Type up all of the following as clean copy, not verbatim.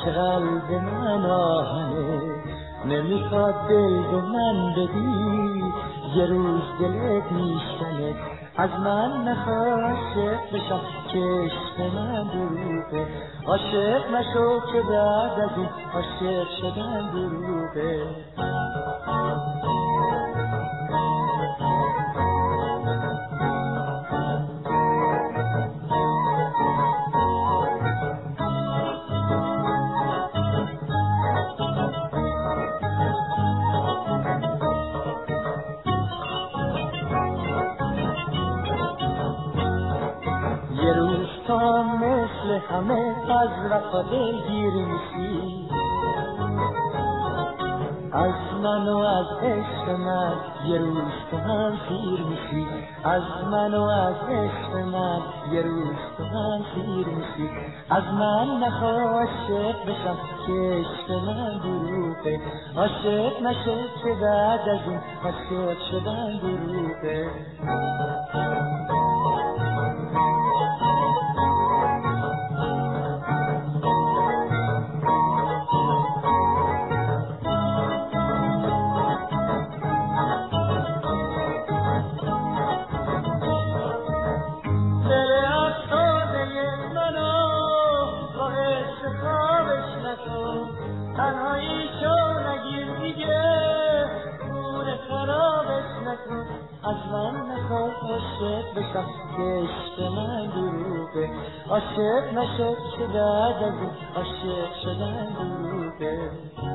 که قلب من آهنه، نمیخواد دل به من بدی، یه روز دلت میشکنه. از من نخواه عاشق بشم که عشق من دروغه، عاشق نشو که بعد از این عاشق شدن دروغه. یه روز تا مثل همه از وفا دلگیر میشی، از من و از عشق من یه روز تو هم سیر میشی، از من و از عشق من یه روز تو هم سیر میشی. از من نخواه عاشق بشم که عشق من دروغه، عاشق نشو که بعد از این عاشق شدن دروغه. تنهایی شو نگیر دیگه، خونه خرابش نکن. از من نخواه عاشق بشم که عشق من دروغه، عاشق نشد که بعد از این عاشق شدن دروغه.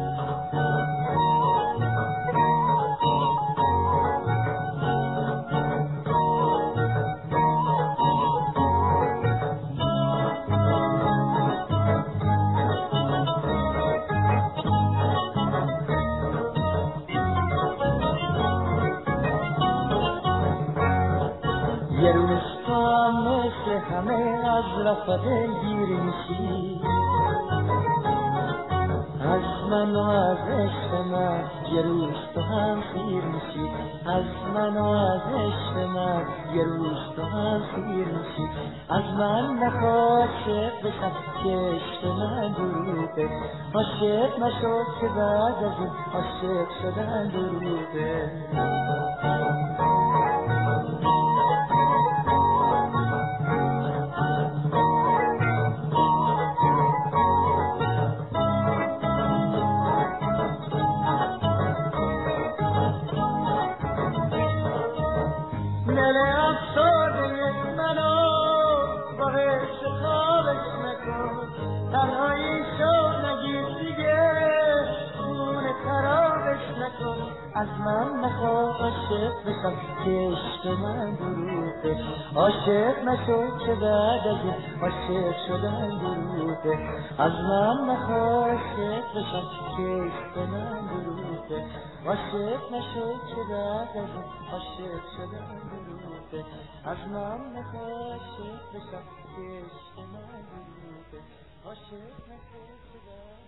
یه روز تا مثل همه از وفا دلگیر میشی، از من و از عشق من یه روز تو هم سیر میشی، از من و از عشق من یه روز تو هم سیر میشی. از من نخواه عاشق بشم که عشق من دروغه، عاشق نشو که بعد از این عاشق شدن دروغه. دل افسرده منو با عشق خوابش نکن، تنهایی شو نگیر دیگه، خونه خرابش نکن. از من نخواه عاشق بشم که عشق من دروغه، عاشق نشو که بعد از این عاشق شدن دروغه. از من نخواه عاشق بشم که عشق من دروغه، عاشق نشو که بعد از این عاشق شدن دروغه. از من نخواه عاشق بشم که عشق من دروغه، عاشق نشو که بعد